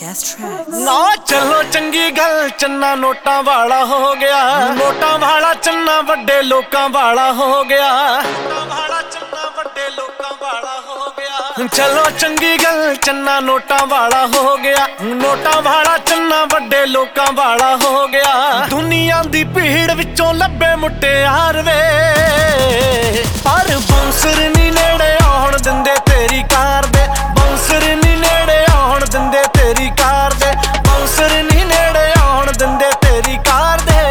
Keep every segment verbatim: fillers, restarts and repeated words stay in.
best tracks. ਨਾ ਚਲੋ ਚੰਗੀ ਗੱਲ ਚੰਨਾ ਨੋਟਾਂ ਵਾਲਾ ਹੋ ਗਿਆ, ਨੋਟਾਂ ਵਾਲਾ ਚੰਨਾ ਵੱਡੇ ਲੋਕਾਂ ਵਾਲਾ ਹੋ ਗਿਆ, ਨੋਟਾਂ ਵਾਲਾ ਚੰਨਾ ਵੱਡੇ ਲੋਕਾਂ ਵਾਲਾ ਹੋ ਗਿਆ। ਚਲੋ ਚੰਗੀ ਗੱਲ ਚੰਨਾ ਨੋਟਾਂ ਵਾਲਾ ਹੋ ਗਿਆ, ਨੋਟਾਂ ਵਾਲਾ ਚੰਨਾ ਵੱਡੇ ਲੋਕਾਂ ਵਾਲਾ ਹੋ ਗਿਆ। ਦੁਨੀਆ ਦੀ ਭੀੜ ਵਿੱਚੋਂ ਲੱਭੇ ਮੁਟਿਆਰ ਵੇ, ਪਰ ਬਾਉਂਸਰ ਨੀ ਨੇੜੇ ਆਉਣ ਦਿੰਦੇ ਤੇਰੀ ਕਾਰ ਦੇ, ਬਾਉਂਸਰ ਨੀ ਨੇੜੇ ਆਉਣ ਦਿੰਦੇ ਤੇਰੀ ਕਾਰ ਦੇ, ਬਾਉਂਸਰ ਨੀ ਨੇੜੇ ਆਉਣ ਦਿੰਦੇ ਤੇਰੀ ਕਾਰ ਦੇ।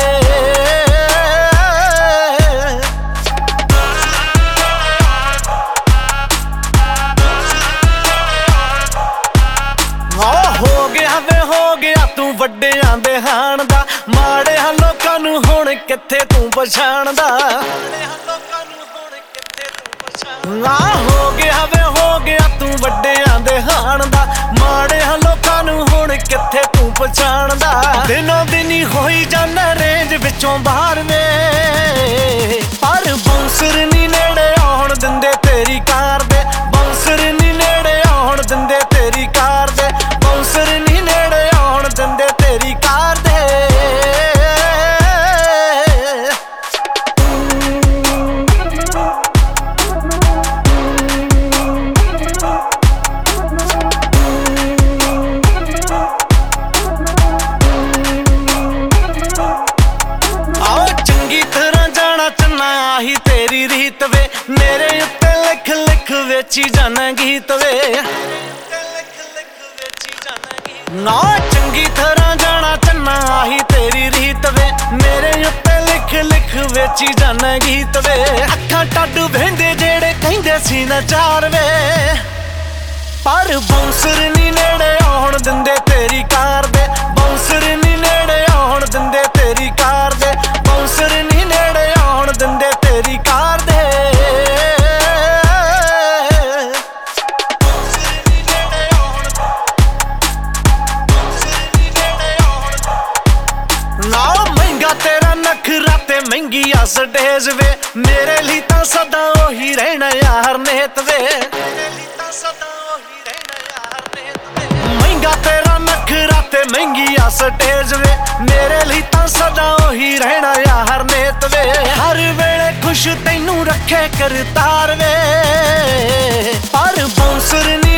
ਹੋ ਗਿਆ ਵੇ ਹੋ ਗਿਆ ਤੂੰ ਵੱਡਿਆਂ ਦੇ ਹਾਣ ਦਾ, ਮਾੜਿਆਂ ਲੋਕਾਂ ਨੂੰ ਹੁਣ ਕਿੱਥੇ ਤੂੰ ਪਛਾਣਦਾ, ਮਾੜਿਆਂ ਲੋਕਾਂ ਨੂੰ ਹੁਣ ਕਿੱਥੇ ਤੂੰ ਪਛਾਣਦਾ। ਹੋ ਗਿਆ ਵੇ ਹੋ ਗਿਆ ਤੂੰ ਵੱਡਿਆਂ ਦੇ ਹਾਣ ਦਾ, ਮਾੜਿਆਂ ਲੋਕਾਂ ਨੂੰ ਹੁਣ ਕਿੱਥੇ ਤੂੰ ਪਛਾਣਦਾ। ਦਿਨੋਂ ਦਿਨੀ ਹੋਈ ਜਾਂਦਾ ਰੇਂਜ ਵਿੱਚੋਂ ਬਾਹਰ ਵੇ, ਪਰ ਬਾਉਂਸਰ ਨੀ ਨੇੜੇ ਆਉਣ ਦਿੰਦੇ ਤੇਰੀ ਕਾਰ ਦੇ, ਬਾਉਂਸਰ ਨੀ ਨੇੜੇ ਆਉਣ ਦਿੰਦੇ ਤੇਰੀ ਕਾਰ ਦੇ, ਬਾਉਂਸਰ ਨੀ ਨੇੜੇ ਆਉਣ ਦਿੰਦੇ ਤੇਰੀ ਕਾਰ ਦੇ। ਆਓ ਚੰਗੀ ਤਰ੍ਹਾਂ ਜਾਣਾ ਚੰਨਾ ਆਹੀ ਤੇਰੀ ਰੀਤ ਵੇ, ਮੇਰੇ ਉੱਤੇ ਲਿਖ ਲਿਖ ਵੇਚੀ ਜਾਣਾ ਗੀਤ ਵੇ, ਨਾ ਚੰਗੀ ਤਰ੍ਹਾਂ ਜਾਣਾ ਚੰਨਾ ਆਹੀ ਤੇਰੀ ਰੀਤ ਵੇ, ਮੇਰੇ ਉੱਤੇ ਲਿਖ ਲਿਖ ਵੇਚੀ ਜਾਣਾ ਗੀਤ ਵੇ। ਅੱਖਾਂ ਟੱਡ ਵਹਿੰਦੇ ਜਿਹੜੇ ਕਹਿੰਦੇ ਸੀ ਨਚਾਰ ਵੇ, ਪਰ ਬਾਉਂਸਰ ਨੀ ਨੇੜੇ ਆਉਣ ਦਿੰਦੇ ਤੇਰੀ ਕਾਰ ਦੇ, ਬਾਉਂਸਰ ਨੀ ਨੇੜੇ ਆਉਣ ਦਿੰਦੇ ਤੇਰੀ ਕਾਰ ਦੇ, ਬਾਉਂਸਰ ਨੀ ਨੇੜੇ ਆਉਣ ਦਿੰਦੇ ਤੇਰੀ ਕਾਰ ਦੇ। ਨਾ ਮਹਿੰਗਾ ਤੇਰਾ ਨਖਰਾ ਤੇ ਮਹਿੰਗੀ ਆ ਸਟੇਜ ਵੇ, ਮੇਰੇ ਲਈ ਤਾਂ ਸਦਾ ਉਹੀ ਰਹਿਣਾ ਯਾਰ ਨੇਤ ਵੇ, ਮੇਰੇ ਲਈ ਤਾਂ ਸਦਾ ਉਹੀ ਰਹਿਣਾ ਯਾਰ ਨੇਤ ਵੇ। ਮਹਿੰਗਾ ਤੇਰਾ ਨਖਰਾ ਤੇ ਮਹਿੰਗੀ ਆ ਸਟੇਜ ਵੇ, ਮੇਰੇ ਲਈ ਤਾਂ ਸਦਾ ਉਹੀ ਰਹਿਣਾ ਯਾਰ ਨੇਤ ਵੇ। ਹਰ ਵੇਲੇ ਖੁਸ਼ ਤੈਨੂੰ ਰੱਖੇ ਕਰਤਾਰ ਵੇ, ਪਰ ਬਾਉਂਸਰ